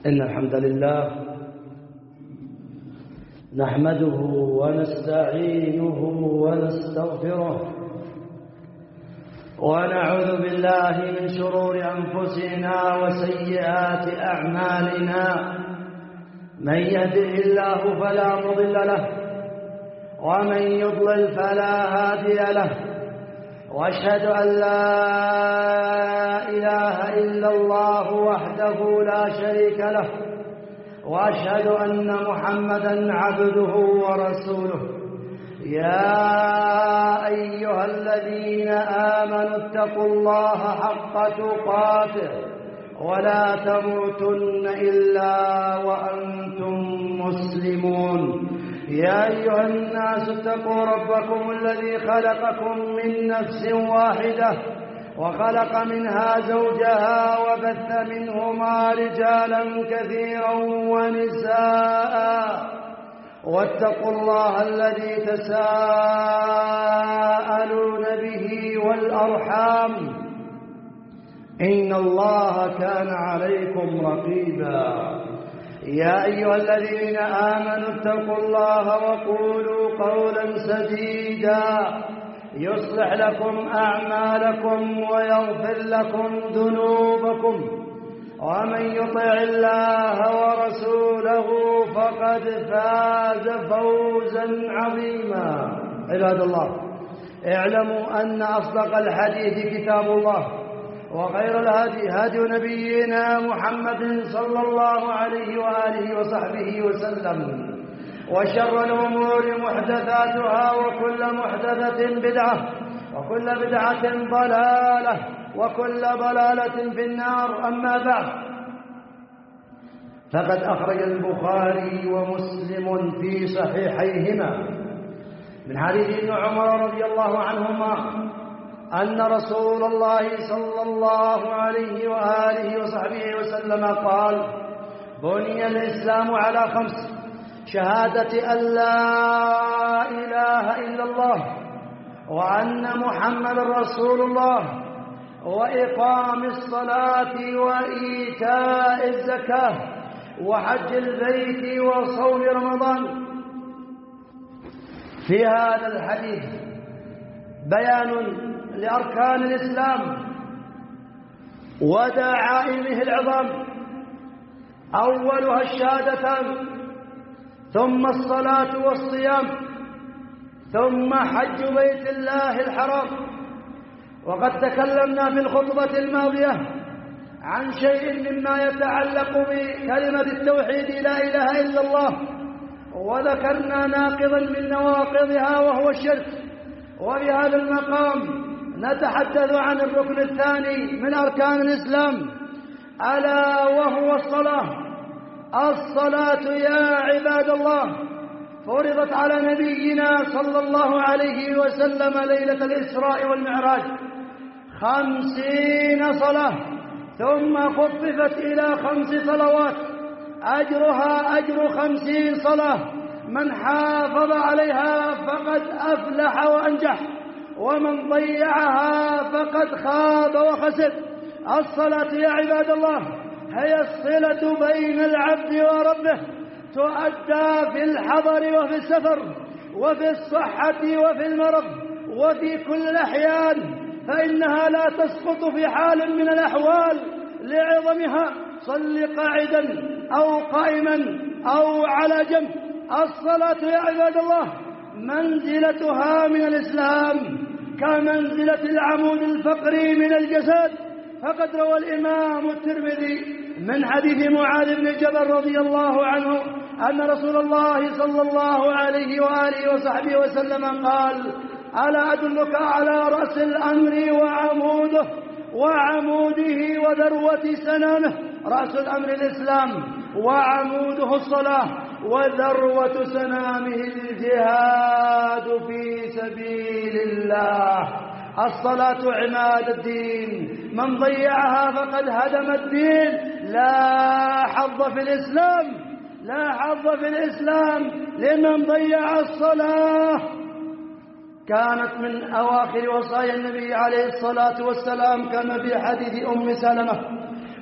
إن الحمد لله نحمده ونستعينه ونستغفره ونعوذ بالله من شرور أنفسنا وسيئات أعمالنا. من يهده الله فلا مضل له ومن يضلل فلا هادي له، وأشهد أن لا إله إلا الله وحده لا شريك له، وأشهد أن محمدًا عبده ورسوله. يا أيها الذين آمنوا اتقوا الله حق تقاته ولا تموتن إلا وأنتم مسلمون. يا أيها الناس اتقوا ربكم الذي خلقكم من نفس واحدة وخلق منها زوجها وبث منهما رجالا كثيرا ونساء، واتقوا الله الذي تساءلون به والأرحام إن الله كان عليكم رقيبا. يا أيها الذين آمنوا اتقوا الله وقولوا قولا سديدا يصلح لكم أعمالكم ويغفر لكم ذنوبكم، ومن يطع الله ورسوله فقد فاز فوزا عظيما. عباد الله، اعلموا أن أصدق الحديث كتاب الله، وخير الهدي هدي نبينا محمد صلى الله عليه وآله وصحبه وسلم، وشر الأمور محدثاتها، وكل محدثة بدعة، وكل بدعة ضلالة، وكل ضلالة في النار. أما بعد، فقد أخرج البخاري ومسلم في صحيحيهما من حديث ابن عمر رضي الله عنهما أن رسول الله صلى الله عليه وآله وصحبه وسلم قال: بني الإسلام على 5: شهادة أن لا إله إلا الله وأن محمد رسول الله، وإقام الصلاة وإيتاء الزكاة وحج البيت وصوم رمضان. في هذا الحديث بيان لأركان الإسلام ودعائمه العظام، أولها الشهادتان، ثم الصلاة والصيام، ثم حج بيت الله الحرام. وقد تكلمنا في الخطبة الماضية عن شيء مما يتعلق بكلمة التوحيد لا إله إلا الله، وذكرنا ناقضا من نواقضها وهو الشرك. وبهذا المقام نتحدث عن الركن الثاني من أركان الإسلام، ألا وهو الصلاة. الصلاة يا عباد الله فرضت على نبينا صلى الله عليه وسلم ليلة الإسراء والمعراج 50 صلاة، ثم خففت إلى 5 صلوات أجرها أجر 50 صلاة. من حافظ عليها فقد أفلح وأنجح، ومن ضيعها فقد خاب وخسر. الصلاة يا عباد الله هي الصلة بين العبد وربه، تؤدى في الحضر وفي السفر، وفي الصحة وفي المرض، وفي كل الأحيان، فإنها لا تسقط في حال من الأحوال لعظمها. صل قاعدا أو قائما أو على جنب. الصلاة يا عباد الله منزلتها من الإسلام كمنزلة العمود الفقري من الجسد. فقد روى الإمام الترمذي من حديث معاذ بن جبل رضي الله عنه أن رسول الله صلى الله عليه وآله وصحبه وسلم قال: ألا أدلك على رأس الأمر وعموده وذروة سنامه؟ رأس الأمر الإسلام، وعموده الصلاة، وذروة سنامه الجهاد في سبيل الله. الصلاة عماد الدين، من ضيعها فقد هدم الدين. لا حظ في الإسلام، لا حظ في الإسلام لمن ضيع الصلاة. كانت من أواخر وصايا النبي عليه الصلاة والسلام كما في حديث أم سلمة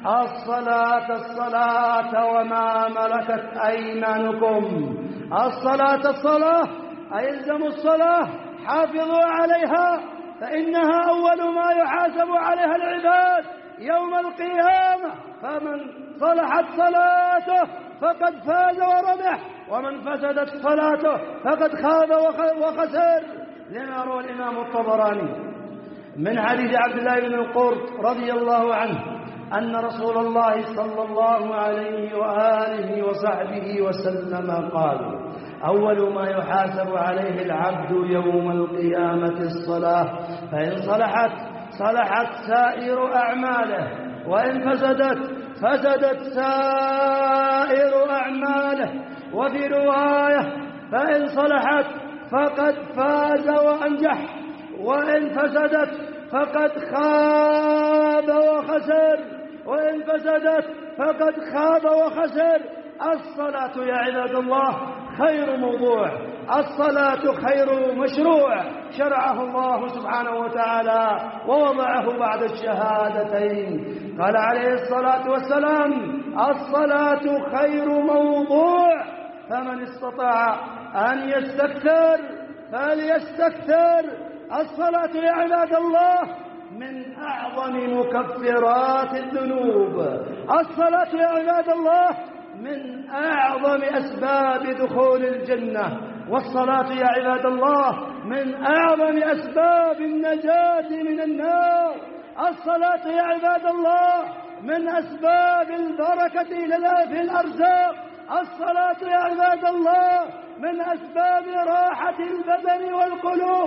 الصلاة الصلاة وما ملكت أيمانكم. الصلاة أي الزموا الصلاة، حافظوا عليها، فإنها أول ما يحاسب عليها العباد يوم القيامة. فمن صلحت صلاته فقد فاز وربح، ومن فسدت صلاته فقد خاب وخسر. لما روى الإمام الطبراني من حديث عبد الله بن القرط رضي الله عنه أن رسول الله صلى الله عليه وآله وصحبه وسلم قال: أول ما يحاسب عليه العبد يوم القيامة الصلاة، فإن صلحت سائر أعماله، وإن فسدت سائر أعماله. وفي رواية: فإن صلحت فقد فاز وأنجح، وإن فسدت فقد خاب وخسر، وإن فسدت فقد خاب وخسر. الصلاة يا عباد الله خير موضوع، الصلاة خير مشروع شرعه الله سبحانه وتعالى ووضعه بعد الشهادتين. قال عليه الصلاة والسلام: الصلاة خير موضوع، فمن استطاع أن يستكثر فليستكثر. الصلاة يا عباد الله من أعظم مكفرات الذنوب. الصلاة يا عباد الله من أعظم أسباب دخول الجنة. والصلاة يا عباد الله من أعظم أسباب النجاة من النار. الصلاة يا عباد الله من أسباب البركة في الأرزاق. الصلاة يا عباد الله من أسباب راحة البدن والقلوب.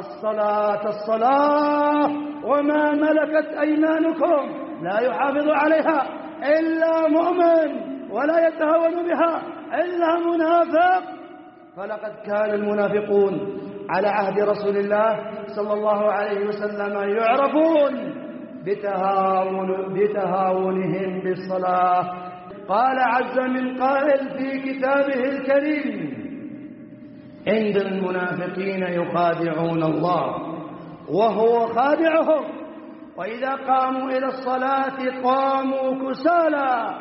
الصلاة وما ملكت أيمانكم، لا يحافظ عليها إلا مؤمن، ولا يتهاون بها إلا منافق. فلقد كان المنافقون على عهد رسول الله صلى الله عليه وسلم يعرفون بتهاونهم بالصلاة. قال عز من قائل في كتابه الكريم: عند المنافقين يخادعون الله وهو خادعهم، وإذا قاموا إلى الصلاة قاموا كسالى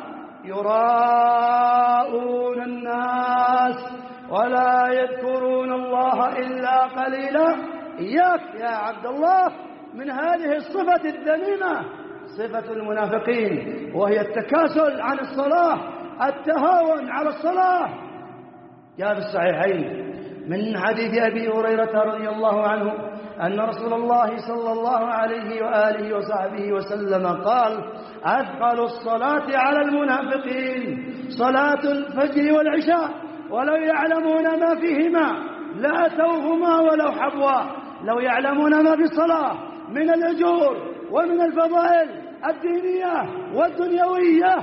يراءون الناس ولا يذكرون الله إلا قليلا. إياك يا عبد الله من هذه الصفة الذميمة، صفة المنافقين، وهي التكاسل عن الصلاة، التهاون على الصلاة. جاء في الصحيحين من حديث أبي هريرة رضي الله عنه أن رسول الله صلى الله عليه وآله وصحبه وسلم قال: أثقل الصلاة على المنافقين صلاة الفجر والعشاء، ولو يعلمون ما فيهما لأتوهما ولو حبوا. لو يعلمون ما في الصلاة من الأجور ومن الفضائل الدينية والدنيوية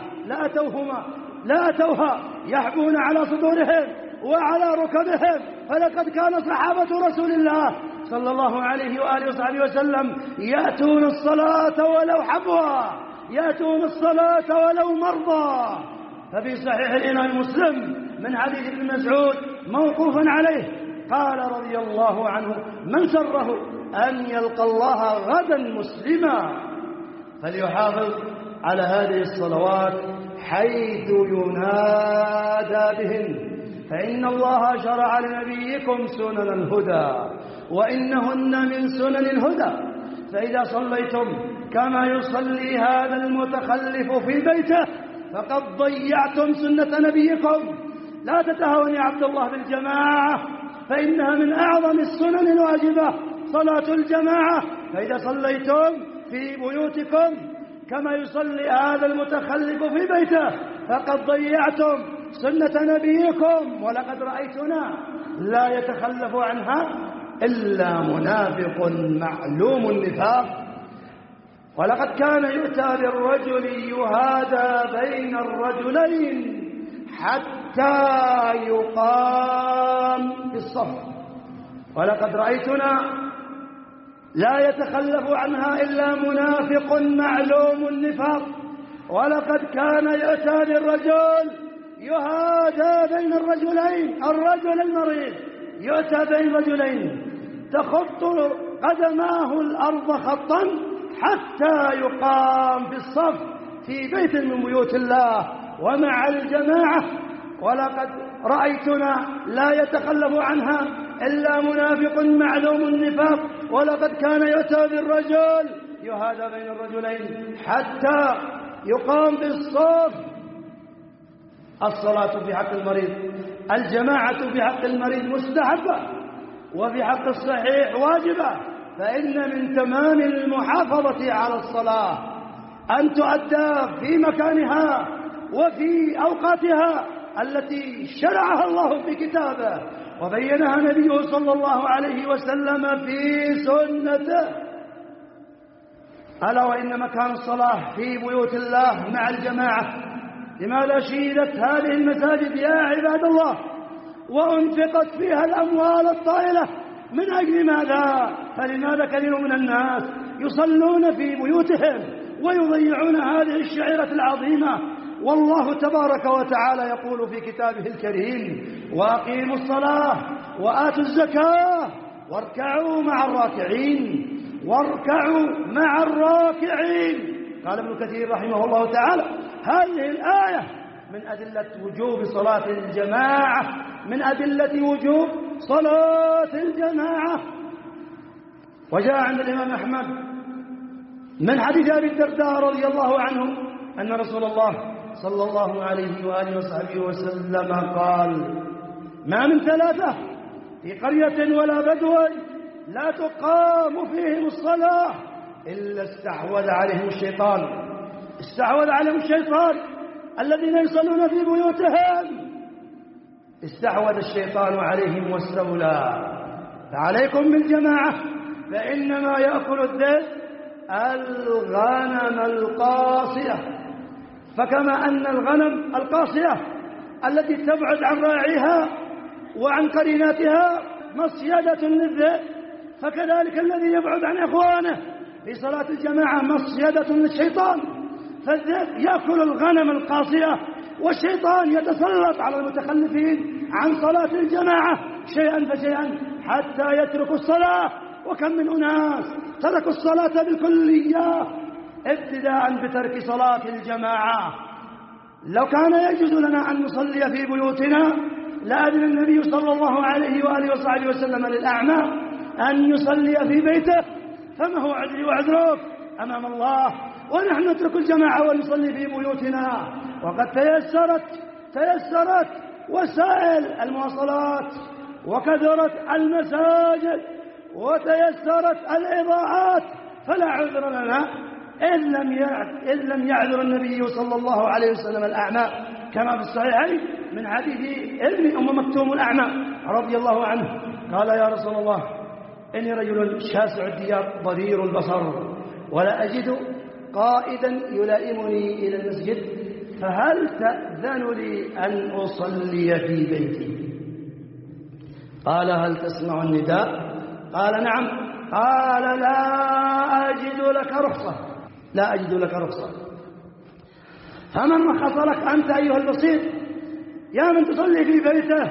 لأتوها يحبون على صدورهم وعلى ركبهم. فلقد كان صحابة رسول الله صلى الله عليه وآله وصحبه وسلم يأتون الصلاة ولو حبوا، يأتون الصلاة ولو مرضى. ففي صحيح الإمام مسلم من حديث ابن مسعود موقوفا عليه قال رضي الله عنه: من سره أن يلقى الله غدا مسلما فليحافظ على هذه الصلوات حيث ينادى بهن، فإن الله شرع لنبيكم سنن الهدى وإنهن من سنن الهدى. فإذا صليتم كما يصلي هذا المتخلف في بيته فقد ضيعتم سنة نبيكم. لا تتهاون يا عبد الله بالجماعة، فإنها من أعظم السنن الواجبة صلاة الجماعة. فإذا صليتم في بيوتكم كما يصلي هذا المتخلف في بيته فقد ضيعتم سنة نبيكم. ولقد رأيتنا لا يتخلف عنها إلا منافق معلوم النفاق. ولقد كان يؤتى بالرجل يهادى بين الرجلين حتى يقام في الصف. ولقد رأيتنا لا يتخلف عنها إلا منافق معلوم النفاق. ولقد كان يؤتى بالرجل يهادى بين الرجلين، الرجل المريض يؤتى بين رجلين تخط قدماه الأرض خطا حتى يقام في الصف، في بيت من بيوت الله ومع الجماعة، ولقد رأيتنا لا يتخلف عنها إلا منافق معلوم النفاق، ولقد كان يؤتى بالرجل يهادى بين الرجلين حتى يقام بالصف. الصلاة في حق المريض، الجماعة في حق المريض مستحبة، وفي حق الصحيح واجبة، فإن من تمام المحافظة على الصلاة أن تؤدى في مكانها وفي أوقاتها التي شرعها الله في كتابه وبينها نبيه صلى الله عليه وسلم في سنته. ألا وإن مكان الصلاة في بيوت الله مع الجماعة، لماذا شيدت هذه المساجد يا عباد الله وأنفقت فيها الأموال الطائلة؟ من أجل ماذا؟ فلماذا كثير من الناس يصلون في بيوتهم ويضيعون هذه الشعيرة العظيمة؟ والله تبارك وتعالى يقول في كتابه الكريم: وأقيموا الصلاة وآتوا الزكاة واركعوا مع الراكعين، واركعوا مع الراكعين. قال ابن كثير رحمه الله تعالى: هذه الآية من أدلة وجوب صلاة الجماعة، من أدلة وجوب صلاة الجماعة. وجاء عند الإمام أحمد من حديث أبي الدرداء رضي الله عنه أن رسول الله صلى الله عليه وآله وصحبه وسلم قال: ما من ثلاثة في قرية ولا بدو لا تقام فيهم الصلاة إلا استحوذ عليهم الشيطان الذين يصلون في بيوتهم، استحوذ الشيطان عليهم واستولى. فعليكم بالجماعة، فإنما يأكل الذئب الغنم القاصية. فكما أن الغنم القاصية التي تبعد عن راعيها وعن قريناتها مصيدة للذئب، فكذلك الذي يبعد عن إخوانه في صلاة الجماعة مصيدة للشيطان. فالذئب يأكل الغنم القاصية، والشيطان يتسلط على المتخلفين عن صلاة الجماعة شيئا فشيئا حتى يتركوا الصلاة. وكم من أناس تركوا الصلاة بالكلية ابتداء بترك صلاة الجماعة. لو كان يجوز لنا أن نصلي في بيوتنا لأذن النبي صلى الله عليه وآله وصحبه وسلم للأعمى أن يصلي في بيته، فما هو عذري وعذرك أمام الله ونحن نترك الجماعة ونصلي في بيوتنا؟ وقد تيسرت وسائل المواصلات، وكثرت المساجد، وتيسرت الإضاءات، فلا عذر لنا إذ لم يعذر النبي صلى الله عليه وسلم الأعمى، كما في الصحيحين من حديث ابن أم مكتوم الأعمى رضي الله عنه قال: يا رسول الله، إني رجل شاسع الديار ضرير البصر، ولا أجد قائدا يلائمني إلى المسجد، فهل تأذن لي أن أصلي في بيتي؟ قال: هل تسمع النداء؟ قال: نعم. قال: لا أجد لك رخصة. فمن رخص لك أنت أيها البسيط يا من تصلي في بيته؟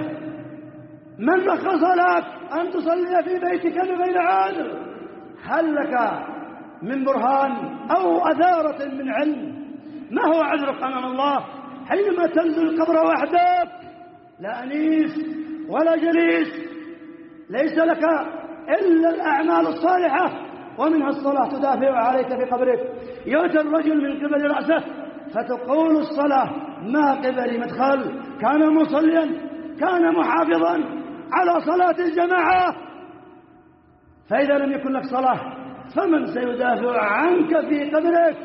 من رخص لك أن تصلي في بيتك بغير عذر؟ هل لك من برهان أو أثارة من علم؟ ما هو عذرك أمام الله حينما تنزل القبر وحدك، لا أنيس ولا جليس، ليس لك إلا الأعمال الصالحة، ومنها الصلاة تدافع عليك في قبرك. يؤتى الرجل من قبل رأسه فتقول الصلاة ما قبل مدخل، كان مصليا، كان محافظا على صلاة الجماعة. فإذا لم يكن لك صلاة فمن سيدافع عنك في قبرك؟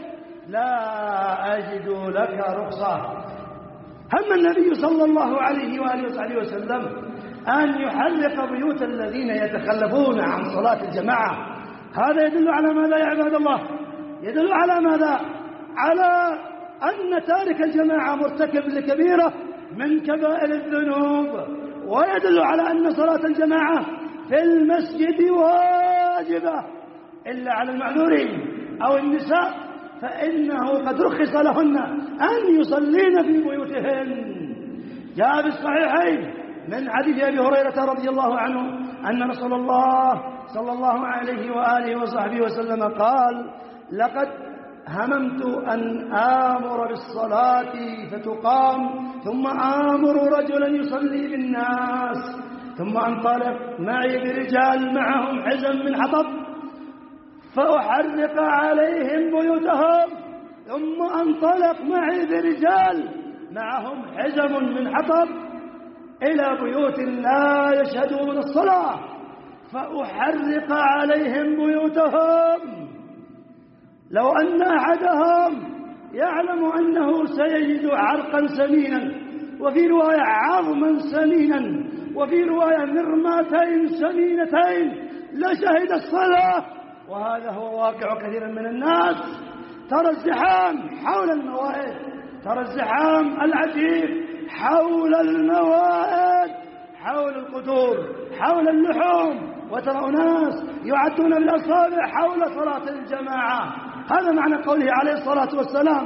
لا أجد لك رخصة. هم النبي صلى الله عليه وآله وصحبه وسلم أن يحرق بيوت الذين يتخلفون عن صلاة الجماعة. هذا يدل على ماذا يا عباد الله؟ يدل على ماذا؟ على أن تارك الجماعة مرتكب لكبيرة من كبائر الذنوب، ويدل على أن صلاة الجماعة في المسجد واجبة إلا على المعذورين أو النساء، فإنه قد رخص لهن أن يصلين في بيوتهن. جاء بالصحيحين من حديث أبي هريرة رضي الله عنه أن رسول الله صلى الله عليه وآله وصحبه وسلم قال: لقد هممت أن آمر بالصلاة فتقام، ثم آمر رجلا يصلي بالناس، ثم أنطلق معي برجال معهم حزم من حطب فأحرق عليهم بيوتهم، ثم أنطلق معي برجال معهم حزم من حطب إلى بيوت لا يشهدون الصلاة فأحرق عليهم بيوتهم. لو أن أحدهم يعلم أنه سيجد عرقا سمينا، وفي رواية عظما سمينا، وفي رواية مرماتين سمينتين، لشهد الصلاة. وهذا هو واقع كثير من الناس. ترى الزحام حول الموائد، ترى الزحام العجيب حول الموائد، حول القدور، حول اللحوم، وترى أناس يعدون بالأصابع حول صلاة الجماعة. هذا معنى قوله عليه الصلاة والسلام: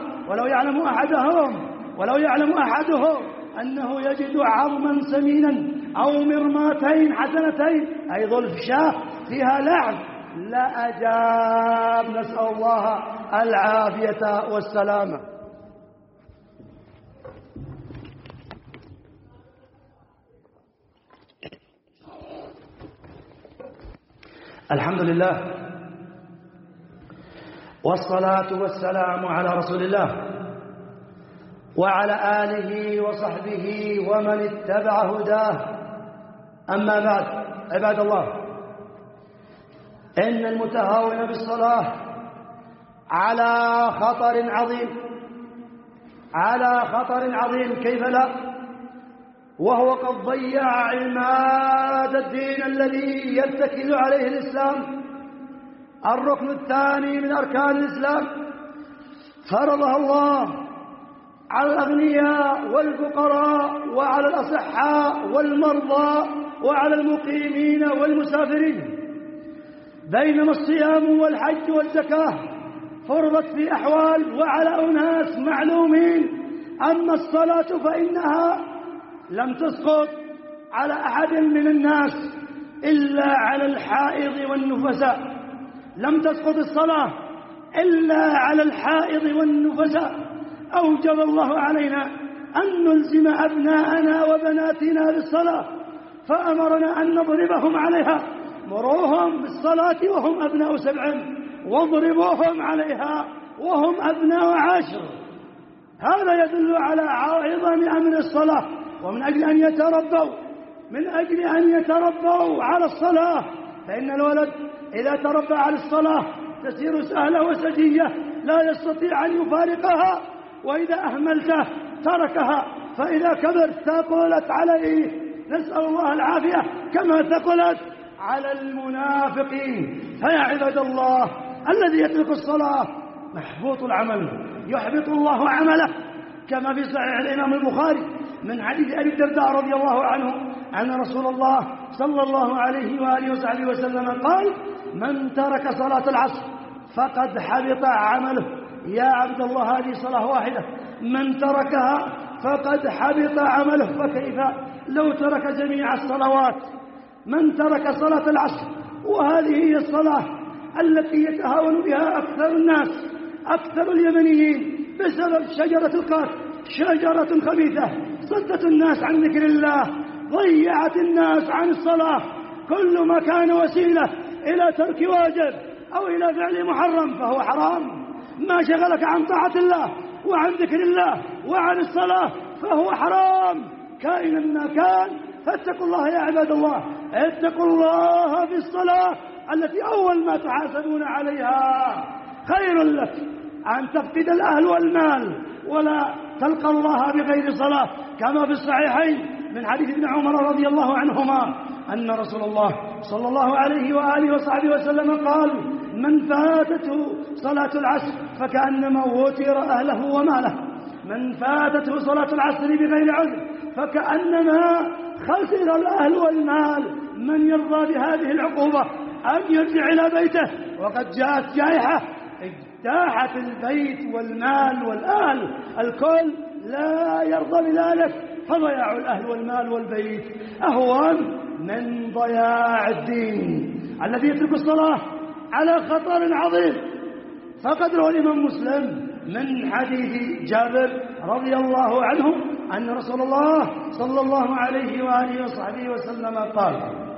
ولو يعلم أحدهم أنه يجد عظما سمينا أو مرماتين حسنتين، أي ظلف شاه فيها لعب، لأجاب. نسأل الله العافية والسلامة. الحمد لله والصلاة والسلام على رسول الله وعلى آله وصحبه ومن اتبع هداه. أما بعد، عباد الله، إن المتهاون بالصلاة على خطر عظيم، على خطر عظيم، كيف لا، وهو قد ضيع عماد الدين الذي يتكل عليه الإسلام، الركن الثاني من أركان الإسلام، فرضها الله على الأغنياء والفقراء وعلى الأصحاء والمرضى وعلى المقيمين والمسافرين. بينما الصيام والحج والزكاة فرضت في أحوال وعلى أناس معلومين. أما الصلاة فإنها لم تسقط على أحد من الناس إلا على الحائض والنفساء، لم تسقط الصلاة إلا على الحائض والنفساء. أوجب الله علينا أن نلزم أبناءنا وبناتنا بالصلاة، فأمرنا أن نضربهم عليها. مروهم بالصلاة وهم أبناء 7، واضربوهم عليها وهم أبناء 10. هذا يدل على عظم أمر الصلاة. ومن أجل أن يتربوا على الصلاة، فإن الولد إذا تربى على الصلاة تسير سهلة وسجية، لا يستطيع أن يفارقها، وإذا أهملته تركها، فإذا كبر ثقلت عليه، نسأل الله العافية، كما ثقلت على المنافقين. فيا عباد الله، الذي يترك الصلاة محبوط العمل، يحبط الله عمله، كما في صحيح الإمام البخاري من حديث أبي الدرداء رضي الله عنه أن رسول الله صلى الله عليه وآله وصحبه وسلم قال: من ترك صلاة العصر فقد حبط عمله. يا عبد الله، هذه صلاة واحدة، من تركها فقد حبط عمله، فكيف لو ترك جميع الصلوات؟ من ترك صلاة العصر، وهذه هي الصلاة التي يتهاون بها أكثر الناس، أكثر اليمنيين، بسبب شجرة القات، شجرة خبيثة صدت الناس عن ذكر الله، ضيعت الناس عن الصلاة. كل ما كان وسيلة إلى ترك واجب أو إلى فعل محرم فهو حرام. ما شغلك عن طاعة الله وعن ذكر الله وعن الصلاة فهو حرام، كائنا ما كان. فاتقوا الله يا عباد الله، اتقوا الله في الصلاة التي أول ما تحاسبون عليها. خير لك أن تفقد الأهل والمال ولا تلقى الله بغير صلاة، كما في الصحيحين من حديث ابن عمر رضي الله عنهما أن رسول الله صلى الله عليه وآله وصحبه وسلم قال: من فاتته صلاة العصر فكأنما وتر أهله وماله. من فاتته صلاة العصر بغير عذر فكأنما خسر الأهل والمال. من يرضى بهذه العقوبة أن يرجع إلى بيته، وقد جاءت جائحة اجتاحت البيت والمال والأهل، الكل لا يرضى بذلك، فضياع الأهل والمال والبيت أهون من ضياع الدين. الذي يترك الصلاة على خطر عظيم، فقد روى الإمام مسلم من حديث جابر رضي الله عنه أن رسول الله صلى الله عليه وآله وصحبه وسلم قال: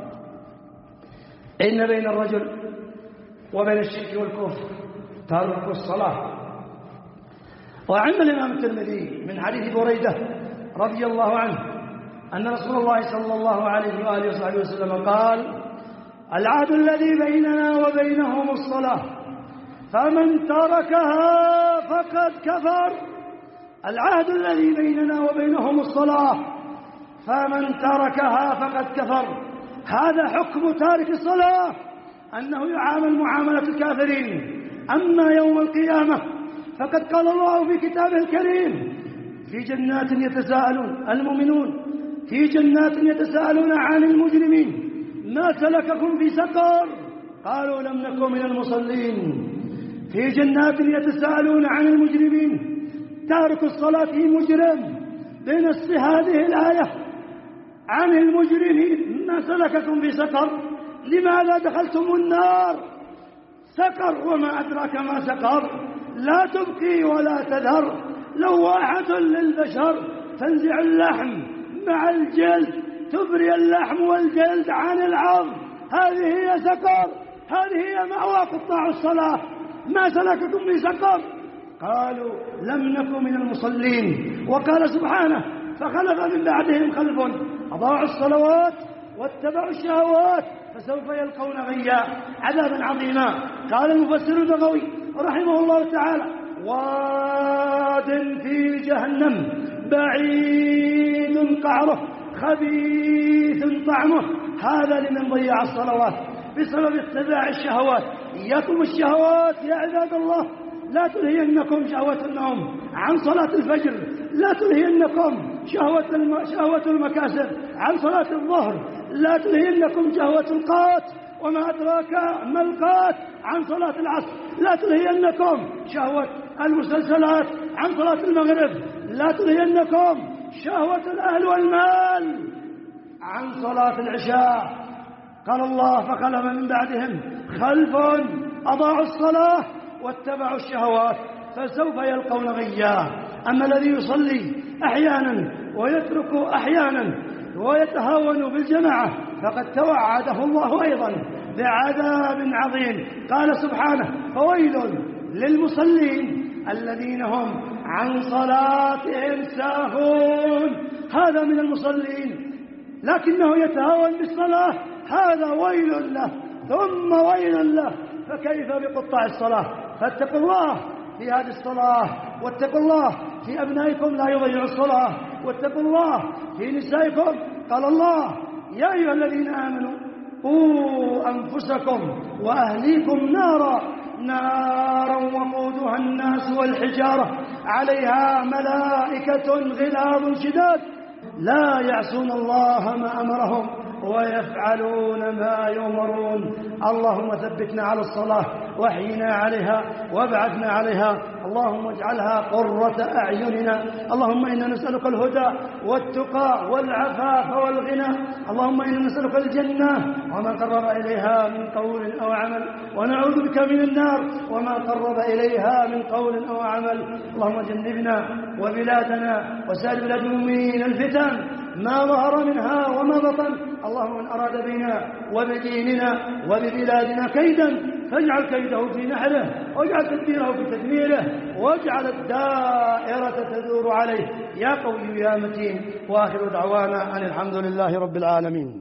إن بين الرجل وبين الشرك والكفر ترك الصلاة. وعن الإمام الترمذي من حديث بريدة رضي الله عنه أن رسول الله صلى الله عليه وآله وصحبه وسلم قال: العهد الذي بيننا وبينهم الصلاة فمن تركها فقد كفر. العهد الذي بيننا وبينهم الصلاة فمن تركها فقد كفر. هذا حكم تارك الصلاة، أنه يعامل معاملة الكافرين. أما يوم القيامة فقد قال الله في كتابه الكريم: في جنات يتساءلون المؤمنون في جنات يتساءلون عن المجرمين ما سلككم في سقر قالوا لم نكن من المصلين. في جنات يتساءلون عن المجرمين. تارك الصلاة مجرم. بنص هذه الآية عن المجرمين ما سلككم في سقر، لماذا دخلتم النار؟ سقر وما أدراك ما سقر، لا تبقي ولا تذر، لواحة للبشر، تنزع اللحم مع الجلد، تبري اللحم والجلد عن العظم. هذه هي سقر، هذه هي مأوى قطاع الصلاة. ما سلككم في سقر؟ قالوا لم نكن من المصلين. وقال سبحانه: فخلف من بعدهم خلف أضاعوا الصلوات واتبعوا الشهوات فسوف يلقون غيا عذابا عظيما. قال المفسر البغوي رحمه الله تعالى: واد في جهنم بعيد قعره خبيث طعمه. هذا لمن ضيع الصلوات بسبب اتباع الشهوات. إياكم الشهوات يا عباد الله، لا تلهينكم شهوة النوم عن صلاة الفجر، لا تلهينكم شهوة المكاسب عن صلاة الظهر، لا تلهينكم شهوة القات وما أدراك ما القات عن صلاة العصر، لا تلهينكم شهوة المسلسلات عن صلاة المغرب، لا تلهينكم شهوة الأهل والمال عن صلاة العشاء. قال الله: فخلف من بعدهم خلف أضاعوا الصلاة واتبعوا الشهوات فسوف يلقون غيا. أما الذي يصلي أحيانا ويترك أحيانا ويتهاون بالجماعة فقد توعده الله أيضا بعذاب عظيم. قال سبحانه: فويل للمصلين الذين هم عن صلاتهم ساهون. هذا من المصلين لكنه يتهاون بالصلاة، هذا ويل له ثم ويل له. فكيف بقطاع الصلاة؟ فاتقوا الله في هذه الصلاة، واتقوا الله في أبنائكم لا يضيعوا الصلاة، واتقوا الله في نسائكم. قال الله: يا أيها الذين آمنوا قوا أنفسكم وأهليكم نارا وقودها الناس والحجارة عليها ملائكة غلاظ شداد لا يعصون الله ما أمرهم ويفعلون ما يؤمرون. اللهم ثبتنا على الصلاة واحينا عليها وابعثنا عليها، اللهم اجعلها قرة أعيننا. اللهم إنا نسألك الهدى والتقى والعفاف والغنى. اللهم إنا نسألك الجنة وما قرب إليها من قول أو عمل، ونعوذ بك من النار وما قرب إليها من قول أو عمل. اللهم جنبنا وبلادنا وسائر بلاد المؤمنين الفتن ما ظهر منها وما بطن. اللهم من أراد بنا وبديننا وببلادنا كيدا فاجعل كيده في نحره، واجعل تدبيره في تدميره، واجعل الدائرة تدور عليه يا قوي يا متين. وآخر دعوانا أن الحمد لله رب العالمين.